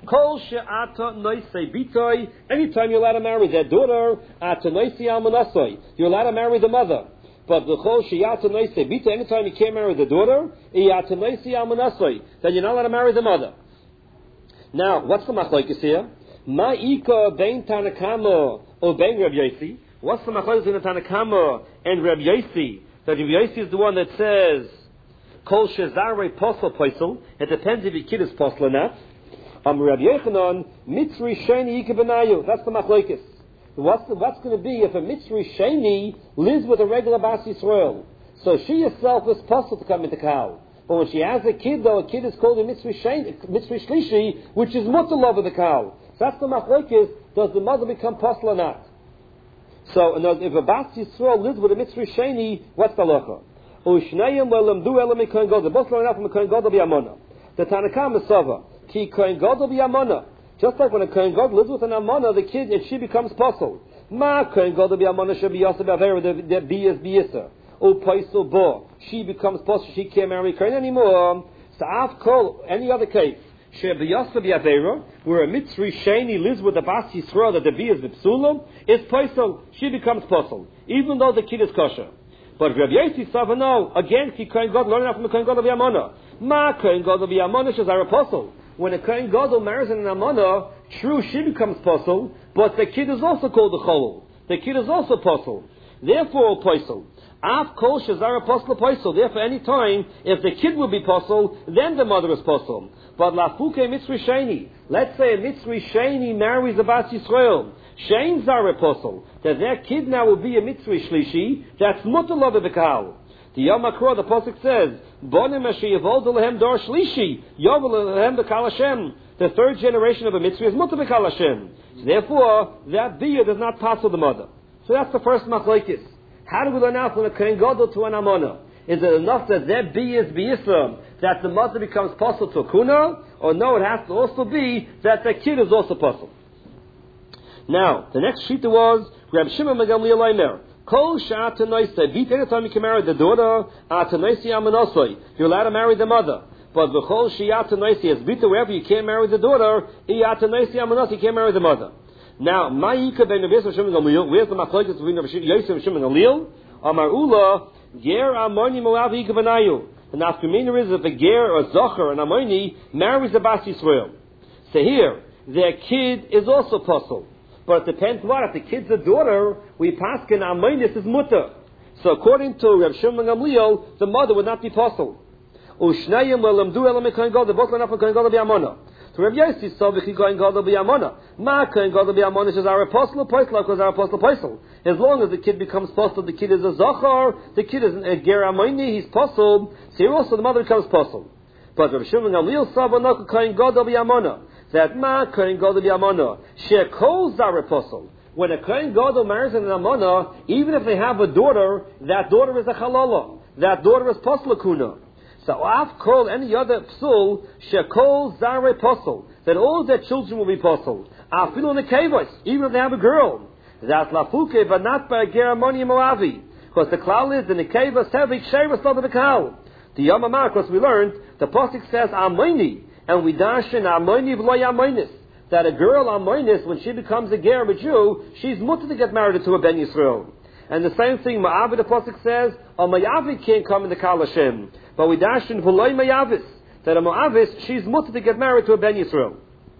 Kol she'ata noisei bitoi. Anytime you're allowed to marry their daughter, ata noisei almanasoi. You're allowed to marry the mother. But the Kol she'ata noisei bitoi. Anytime you can't marry the daughter, ata noisei almanasoi. Then you're not allowed to marry the mother. Now, what's the machlokes here? Ma'ika bein Tanakama or bein Reb Yosi. What's the machlokes between Tanakama and Reb Yosi? That Reb Yosi is the one that says Kol shezarei posel posel. It depends if your kid is posel or not. Rabbi Yochanan, Mitzri Sheni Yikebenayu. That's the machlokes. What's going to be if a Mitzri Sheni lives with a regular Bas Yisrael? So she herself is possible to come into Kal. But when she has a kid, though, a kid is called a Mitzri Shlishi, which is mutter love of the Kal. So that's the machlokes. Does the mother become possible or not? So if a Bas Yisrael lives with a Mitzri Sheni, what's the halacha? Ushnayim le'lemdu elam mikohen gadol. Both learn out from a kohen gadol b'yamona. The Tanakam is Sava. Ki kohen gadol b'yamona. Just like when a kohen gadol lives with an amona, the kid, and she becomes possible. Ma kohen gadol b'yamona should be yasa b'avera. The b is b'yisa. O paisel bo. She becomes possible. She can't marry kohen anymore. So af kol any other case. She be yasa b'avera, where a Mitzri Sheni lives with the Bas Yisrael that the b is b'psulam, is paisel. She becomes possible, even though the kid is kosher. But Rabbi Yosi Sava, no. Again, ki kohen gadol learn out from a kohen gadol b'yamona. Ma kohen gadol b'yamona shaz our apostle. When a kohen gadol marries an amona, true, she becomes apostle, but the kid is also called a cholul. The kid is also apostle. Therefore, apostle. Af kol shazar apostle apostle. Therefore, any time if the kid will be apostle, then the mother is apostle. But lafuke Mitzri Sheni. Let's say a Mitzri Sheni marries a Bas Yisrael. Shein zar apostle. That their kid now will be a Mitzri Shlishi. That's mutter love of the Kal. The Yom HaKrah, the Pasuk says, Bonim asher yavol lehem dor shlishi, yavol lehem b'kal Hashem. The third generation of a Mitzri is mutter b'kal Hashem. So therefore, that biyah does not pass with the mother. So that's the first machlokes. How do we learn out from a kohen gadol to an amona? Is it enough that their biyah is biyisam, that the mother becomes possible to a kuna? Or no, it has to also be that the kid is also possible. Now, the next shita was, Reb Shimon ben Gamliel Omer, Kol sha'ata noisei bit. Anytime you can marry the daughter, ata noisei amanosoi. You're allowed to marry the mother. But v'chol she'ata noisei as bit, wherever you can't marry the daughter, ata noisei amanosoi, you can't marry the mother. Now, ma'ika ben Rabbi Yosef Shimon Gamliel. Where's the machlokes between Rabbi Yosef and Shimon Gamliel? Amar Ula, ger amoni moav yikabenayu. And after meaning is if a ger or zocher and amoni marries a Bas Yisrael. So here, their kid is also possible. But it depends what. If the kid's a daughter, we paskin amonis is mutter. So according to Reb Shimon Gamliel, the mother would not be possible. Ushnayim le'lemdu elam kohen gadol. Both learn out from kohen gadol b'yamona. So Reb Yosi saw v'chi kohen gadol b'yamona. Ma kohen gadol b'yamona is our apostle posel, because our apostle posel. As long as the kid becomes posel, the kid is a zachar. The kid is a ger amoni. He's posel. So here also the mother becomes posel. But Reb Shimon Gamliel saw v'nok kohen gadol b'yamona. That ma kohen gadol b'yamona shekol zar apostle. When a kohen gadol marries an amona, even if they have a daughter, that daughter is a halala. That daughter is poslakuna. So af kol any other psul shekol zar apostle. That all their children will be apostle. Afilu nekevos, even if they have a girl. That's lafuke, but not by a geramoni moavi. Because the klal is the nekevos havik sheivas of the kal. The Yom HaMar, because we learned, the pasuk says amoni. And we dash in Amoini v'lo Yamoinis, that a girl Amoinis, when she becomes a ger, a Jew, she's mutter to get married to a Ben Yisrael. And the same thing, Ma'avid, the pasuk says, a Mayavid can't come in the Kal Hashem. But we dash in v'lo Mayavis, that a Ma'avis, she's mutter to get married to a Ben Yisrael.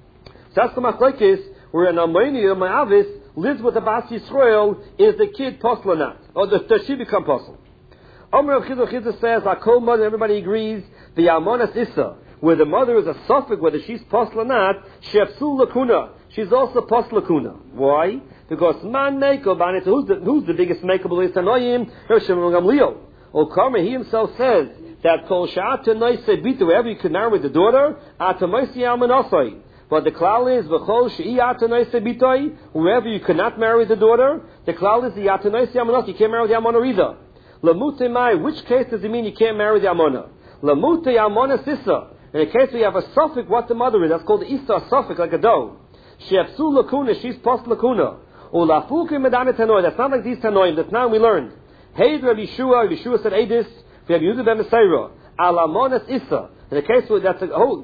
So that's the machlokes, where an Amoini, a Mayavis, lives with a Bas Yisrael, is the kid posel or not? Or does she become posel? Omer of Chizah says, Akol mother, everybody agrees, the Amonas Issa, where the mother is a suffix, whether she's posel or not, shepsul lakuna. She's also posel lakuna. Why? Because man mekel banit. Who's the biggest mekel is Tanoim? Reb Shimon Gamliel. Karma, he himself says that kol sha'at noisei bitu, wherever you can marry the daughter, atamoisi almanosai. But the klal is v'chol she'iyat noisei bitoi, wherever you cannot marry the daughter, the klal is the yatanoisi almanos. You can't marry the amona either. Lamute mai. Which case does it mean you can't marry the amona? Lamute amona sissa. In the case where you have a suffix, what the mother is, that's called the Isa suffix, like a dough. She'apsu lakuna, she's post lakuna. Ulafuke medane tanoi, that's not like these tanoim, that's now we learned. Hey, Rabbi Yeshua said, Eidis, we have Yehuda ben Meseira, alamonas Isa, In the case where that's a whole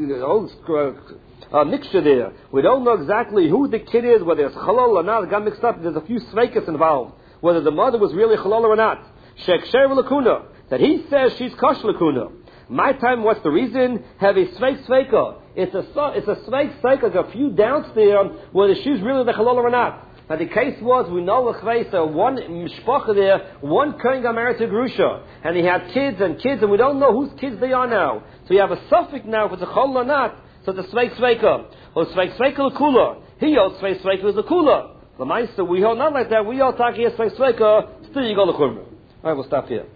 mixture there. We don't know exactly who the kid is, whether it's halal or not. It got mixed up. There's a few sveikas involved. Whether the mother was really halal or not. Sheksher lakuna. That he says she's kosh lakuna. My time, what's the reason? Have a sveika. It's a sveika, a few doubts there whether she's really the halal or not. Now the case was, we know one mishpacha there, one kohen got married to Grusha, and he had kids, and we don't know whose kids they are now. So you have a suffix now if it's a halal or not. So it's a sveika. Or sveika l'kula. He holds sveika is a kula. The Maisa, we hold not like that. We hold taki is sveika. Still you go l'churma. All right, we'll stop here.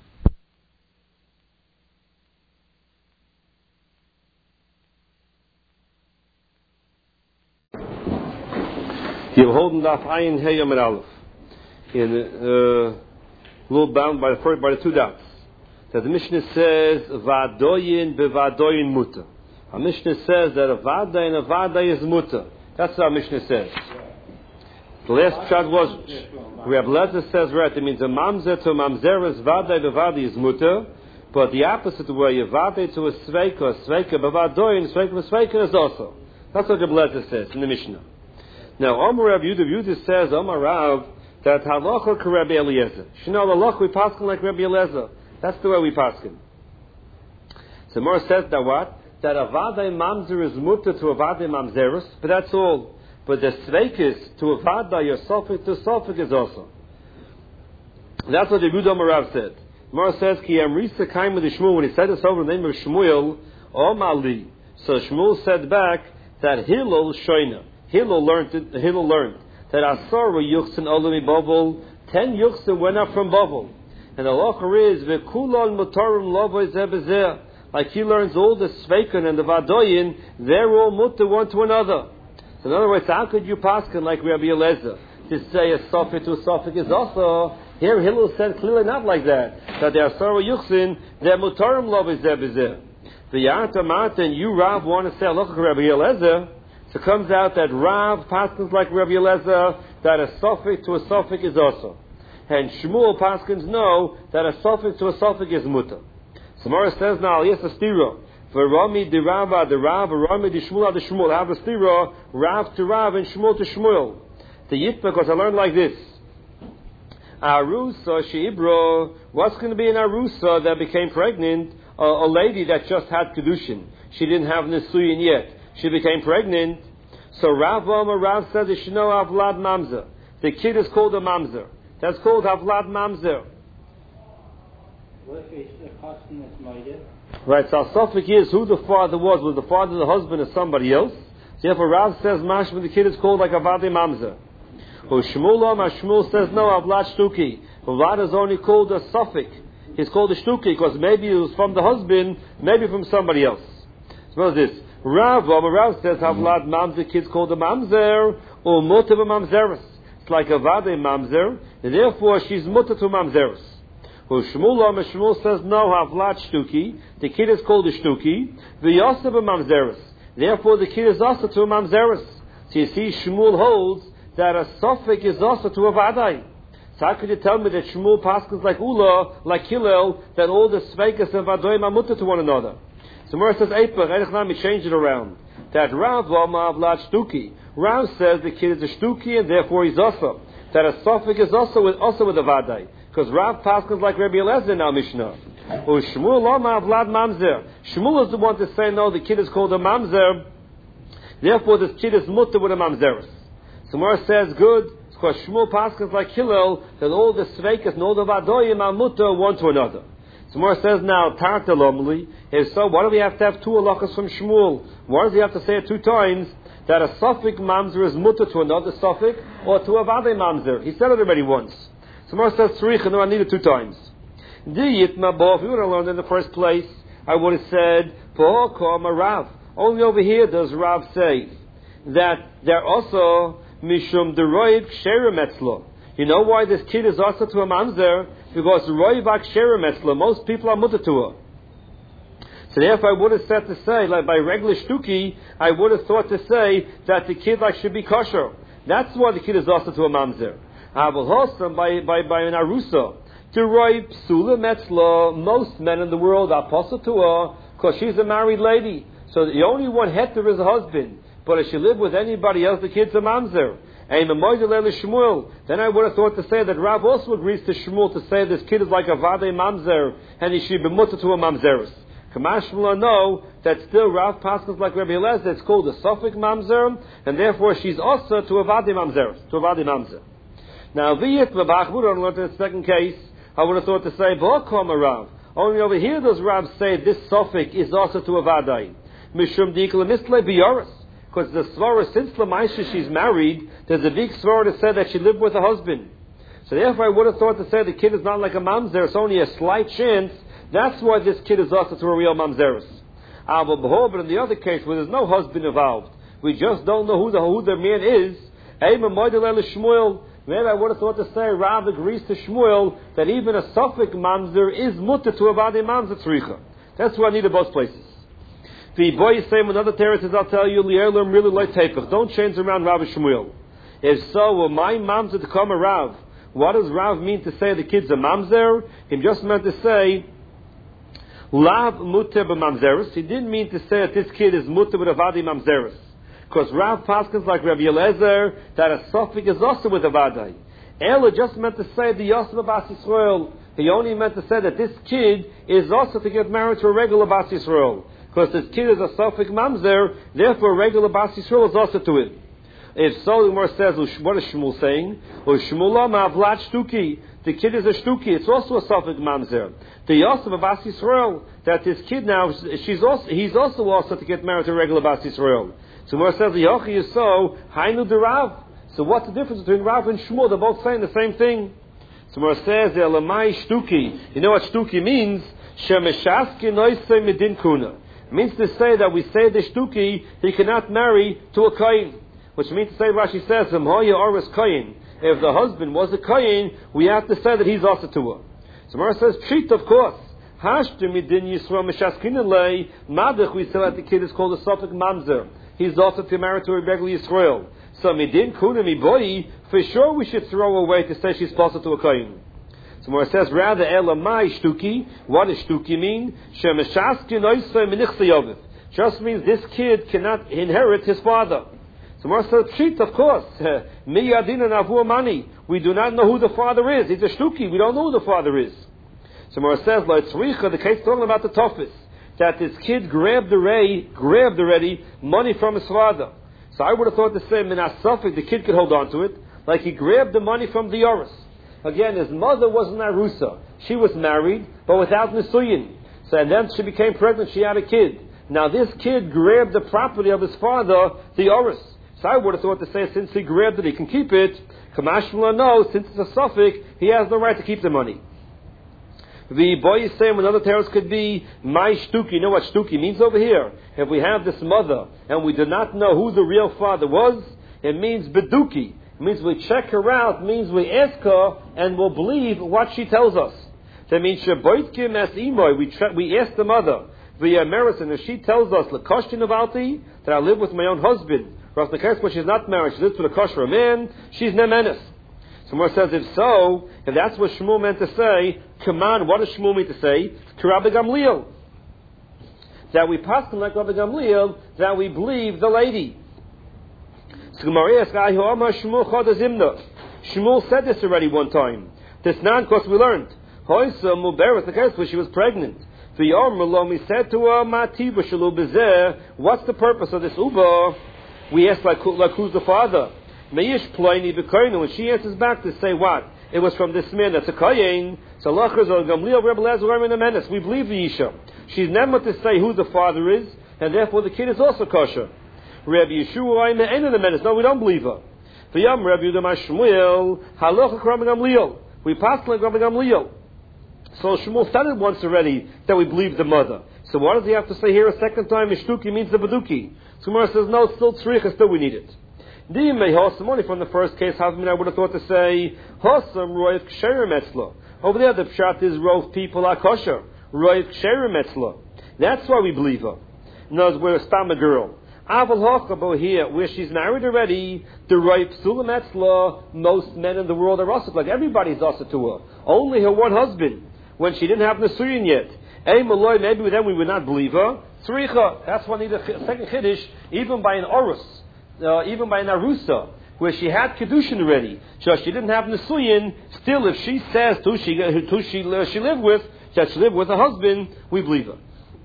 You're holding off Ayin Hey Yom and Aleph in a little bound by the two dots. That the Mishnah says Vadoyin bevadoyin muta. Our Mishnah says that a vada and a vada is muta. That's what our Mishnah says. The last shot was Rabbi Lezer says right. It means a mamzer to a mamzeres vada bevada is muta, but the opposite way a vada to a sveika bevadoyin sveika is also. That's what Rabbi Lezer says in the Mishnah. Now, Omar Rav Yudah says, Omar Rav, that halacha ka Rabbi Eliezer. You know, the halacha we paskin like Rabbi Eliezer. That's the way we paskin. So Mor says that what? That avada mamzer is mutter to avada mamzerus, but that's all. But the sveikis to avada, your sofik to sofik is also. That's what the Yudah Omar Rav said. Mor says, Ki amrisa kaim with the Shmuel, when he said this over the name of Shmuel, Omar li. So Shmuel said back that Hillel shoina. Hillel learned that Asara Yuchsin Olami Babel, 10 Yuchsin went up from Babel. And the halacha is Vekulon Mutarim Lovoi Zebezeh. Like he learns all the Sveikan and the Vadoyin, they're all mutter one to another. So in other words, how could you paskin like Rabbi Eliezer to say a Sophic to a Sophic is also? Here Hillel said clearly not like that. That the Asara Yuchsin, they're Mutarim Lovoi Zebezeh. The Yarta Marta and you Rav want to say halacha Rabbi Eliezer. So it comes out that Rav paskins like Rabbi Eliezer that a suffix to a suffix is also. And Shmuel paskins know that a suffix to a suffix is mutter. So Mora says now, yes, a stira. For Rami de Rava de Rav, Rami de Shmuel de Shmuel. Have a stira, Rav to Rav and Shmuel to Shmuel. The Yitma, because I learned like this. Arusa Sheibro, what's going to be an Arusa that became pregnant? A lady that just had Kedushin. She didn't have Nisuyin yet. She became pregnant. So Rav says that she know Havlad Mamzer. The kid is called a Mamzer. That's called Havlad Mamzer. What if it's a custom that's made? Right, so our suffix is who the father was. Was the father the husband or somebody else? So therefore Rav says Mashma, the kid is called like Havlad Mamzer. Shmuel says no, Havlad Shtuki. Havlad is only called a suffix. He's called a Shtuki because maybe it was from the husband, maybe from somebody else. So what is this? Rav says Havlad Mamzer, kids called a Mamzer, or Mutter a Mamzeris. It's like a Vade Mamzer, and therefore she's Mutter to Mamzeris. Shmuel says no, Havlad Shtuki, the kid is called a Shtuki, V'yosef a Mamzeris. Therefore the kid is also to a Mamzeris. So you see, Shmuel holds that a suffix is also to a Vadai. So how could you tell me that Shmuel paskins like Ula, like Hillel, that all the Sveikas and Vadoim are Mutter to one another? So Mora says, Eiper, change it around. That Rav Havlad Shtuki. Rav says the kid is a Shtuki and therefore he's also. That a suffix is also with a Vadai. Because Rav paskins like Rabbi Eliezer in our Mishnah. Or Shmuel Havlad Mamzer. Shmuel is the one to say, no, the kid is called a Mamzer. Therefore this kid is mutter with a Mamzeris. So Mora says, good. Because Shmuel paskins like Hillel, that all the Sveikas and all the Vadoyim are mutter one to another. So Mora says now, Tartalomli, if so, why do we have to have two halachas from Shmuel? Why does he have to say it 2 times? That a suffix mamzer is mutter to another suffix, or to a vade mamzer. He said it already once. So Mora says, Tzrich, no, I need it 2 times. Di yitma bo, if you would have learned in the first place, I would have said, po kom a Rav. Only over here does Rav say that they're also mishum deroiv ksherim etzlo. You know why this kid is also to a mamzer? Because roivak ksherim etzlo. Most people are mutter to her. So therefore I would have said to say, like by regular shtuki, I would have thought to say that the kid like should be kosher. That's why the kid is also to a mamzer. Aval hosam by an arusa. To roiv psula metzla, most men in the world are possible to her, because she's a married lady. So the only one heter is a husband. But if she lived with anybody else, the kid's a mamzer. Then I would have thought to say that Rav also agrees to Shmuel to say this kid is like a vade mamzer, and he should be mutter to a mamzeris. Kamashmula know that still Rav Paschal's like Rabbi Eliezer, it's called a Suffolk mamzer, and therefore she's also to a vade mamzeris, to a vade mamzer. Now, V'yit V'bachbud, on the second case, I would have thought to say, V'okam Rav. Only over here does Rav say this Suffolk is also to a vadai. Mishum Dikla Misle B'yoris. Because the svara, since Lamaisha she's married, there's a big svara to say that she lived with a husband. So therefore I would have thought to say the kid is not like a mamzer, it's only a slight chance. That's why this kid is also to a real mamzeris. But in the other case where there's no husband involved, we just don't know who the man is. Maybe I would have thought to say Rav agrees to Shmuel that even a Suffolk mamzer is mutter to a vade mamzer tzricha. That's why I need in both places. The boy is saying another terrorist, I'll tell you, Li'erlam really like Tefach. Don't change around Rav Shmuel. If so, will my mamzer to come a Rav? What does Rav mean to say the kid's a mamzer? He just meant to say Lav mutter b'mamzeris. He didn't mean to say that this kid is mutter with a vadi mamzeris. Because Rav Paschal's like Rabbi Eliezer that a suffix is also with a vadai. Ella just meant to say the Yosef Bas Yisrael. He only meant to say that this kid is also to get married to a regular Bas Yisrael. Because this kid is a Suffolk mamzer, therefore regular Bas Yisrael is also to it. If so, the Gemara says, what is Shmuel saying? The kid is a shtuki, it's also a Suffolk mamzer. The Yosef Bas Yisrael, that this kid now, he's also to get married to a regular Bas Yisrael. So Gemara says, Yochi is so, Hainu de Rav. So what's the difference between Rav and Shmuel? They're both saying the same thing. So Gemara says, Elamai shtuki. You know what shtuki means? Shemeshaski noisei medin kuna. It means to say that we say the shtuki, he cannot marry to a kohen. Which means to say, Rashi says, if the husband was a kohen, we have to say that he's also to her. So Mara says, treat, of course. Hashter midin Yisrael meshaskinelei, madach, we say that the kid is called a Suffolk mamzer. He's also to marry to a regular Yisrael. So midin kuna mi boy, for sure we should throw away to say she's also to a kohen. So Mara says, rather, elamai shtuki. What does shtuki mean? Shemeshaskin oisei menichseyovif. Just means this kid cannot inherit his father. So Mara says, cheat, of course. Mi yadin and avu mani. We do not know who the father is. He's a shtuki. We don't know who the father is. So Mara says, like tzricha, the case talking about the toughest, that this kid grabbed already money from his father. So I would have thought the same in Asafik, the kid could hold on to it, like he grabbed the money from the Yoris. Again, his mother was an Arusa. She was married, but without Nisuyin. So and then she became pregnant, she had a kid. Now this kid grabbed the property of his father, the Yoris. So I would have thought to say, since he grabbed it, he can keep it. Kamashmala knows, since it's a Suffolk, he has no right to keep the money. The boy is saying another terrorist could be my shtuki. You know what shtuki means over here? If we have this mother and we do not know who the real father was, it means beduki. It means we check her out, it means we ask her and we'll believe what she tells us. That means sheboitkim as imoy, we ask the mother. The American, if she tells us l'koshtin avalti, that I live with my own husband, or if the case when she's not married, she lives with a kosher man, she's nemenis. So Gemara says, if so, if that's what Shmuel meant to say, come on, what does Shmuel mean to say? Rabbi Gamliel. That we pass like Rabbi Gamliel, that we believe the lady. So Gemara asks, Shmuel said this already one time. This non, of course, we learned. The case when she was pregnant. He said to her, what's the purpose of this uba? We asked like who's the father? When she answers back to say what? It was from this man that's a kohen. So we believe the Isha. She's never to say who the father is, and therefore the kid is also kosher. Rabbi Yeshua, no, we don't believe her. We passed like Rabbi Gamliel. So Shmuel said it once already that we believe the mother. So what does he have to say here a second time? Mishtuki means the baduki. So Gemara says no, still tzricha, still we need it. Only from the first case, I would have thought to say Hosam Roiv Ksherim Etzla. Over there the pshat is Rov people are kosher. Roiv Ksherim Etzla. That's why we believe her. Knows we're a stam a girl. Aval Hochabo here, where she's married already, the Roiv Psulim Etzla, most men in the world are also like everybody's also to her. Only her one husband, when she didn't have Nisuyin yet. Maybe then we would not believe her. Tzricha, that's why I need a second Kiddush, even by an Orus, even by an Arusa, where she had Kedushin already. So she didn't have Nisuyin, still if she says who she lived with, that she lived with her husband, we believe her.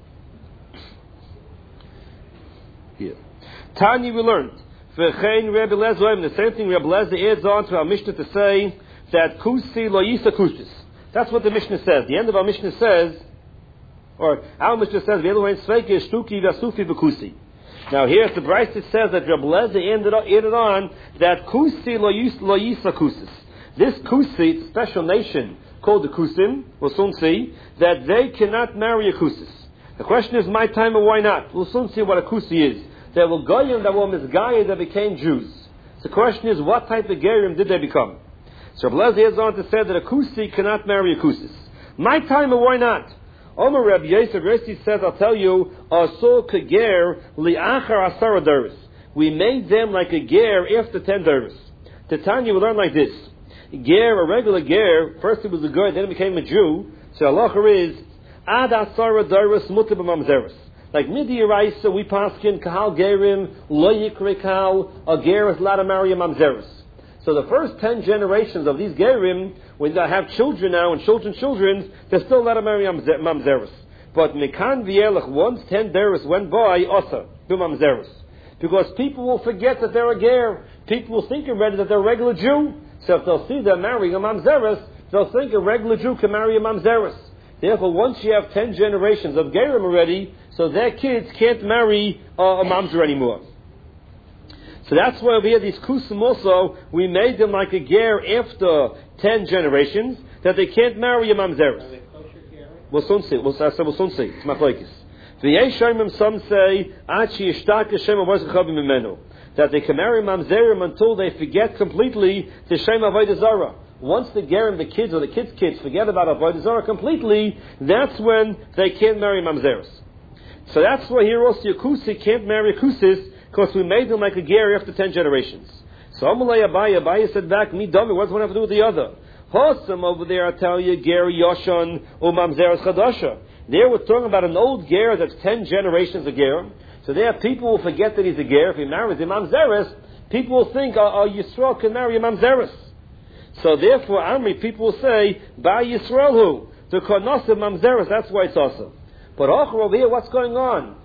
Here. Tanya we learned. The same thing Rebbe Lezer adds on to our Mishnah to say that Kusi lo yisa kusis. That's what the Mishnah says. The end of our Mishnah says, or our Mishnah says, now here at the Bryce it says that Rebbe Lezer added on that Kusi lo yisa kusis. This Kusi, it's a special nation called the Kusim, we'll soon see, that they cannot marry a Kusis. The question is, my time or why not? We'll soon see what a Kusi is. There were Goyim that were Mizgayim that became Jews. So the question is, what type of Gerim did they become? So Rebbe Lezer has on to say that a Kusi cannot marry a Kusis. My time or why not? Omer Rabbi Yosef says, I'll tell you, Aso Kager li'achar asara daris. We made them like a ger after 10 daris. Tanya we learn like this. Ger, a regular ger, first it was a guy, then it became a Jew. So halacha is, ad asara daris mutar b'mamzeres. Like Midi Raisa, we paskin kahal gerim lo yikre kahal, a ger is allowed to marry a mamzeres. So the first 10 generations of these gerim, when they have children now and children, they're still allowed to marry mamzeres. But mekan v'yelech, once 10 deris went by, also do mamzeres, because people will forget that they're a ger. People will think already that they're a regular Jew. So if they'll see they're marrying a mamzeres, they'll think a regular Jew can marry a mamzeres. Therefore, once you have 10 generations of gerim already, so their kids can't marry a mamzer anymore. So that's why we had these kusim also, we made them like a ger after 10 generations, that they can't marry a mamzeres. Are they kosher ger? We'll soon see. We'll soon see. It's machlokes. V'yeshayim, some say, achi yishtaq Hashem avosachabim mimenu, that they can marry mamzerim until they forget completely the Shem Avodah Zarah. Once the gerim, the kids or the kids forget about Avodah Zarah completely, that's when they can't marry mamzeres. So that's why here also Yakusi can't marry Kusis, because we made them like a ger after 10 generations. So Amalei Abaye said back, me dummy, what does one have to do with the other? Hosam over there, I tell you, ger Yoshan or mamzeres chadasha. There we're talking about an old ger that's 10 generations of ger. So there people will forget that he's a ger. If he marries a mamzeres, people will think, Yisrael can marry a mamzeres. So therefore, Amri, people will say, Ba Yisrael hu, the konos of mamzeres, that's why it's awesome. But over here, what's going on?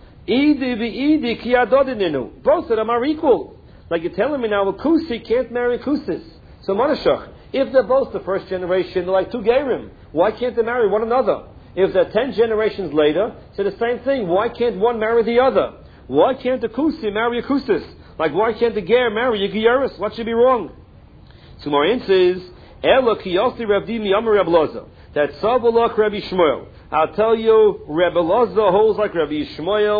Both of them are equal. Like you're telling me now, a Kusi can't marry Kusis. So Manashach, if they're both the first generation, they're like two Gerim. Why can't they marry one another? If they're 10 generations later, so the same thing. Why can't one marry the other? Why can't a Kusi marry a Kusis? Like why can't the Ger marry a Geyeris? What should be wrong? So my answer is, Ela Kiyosi Rabdi Miyamar Reb Loza. That's Sabalak Rabbi Shmuel. I'll tell you, Rebbe Loza holds like Rabbi Shmuel.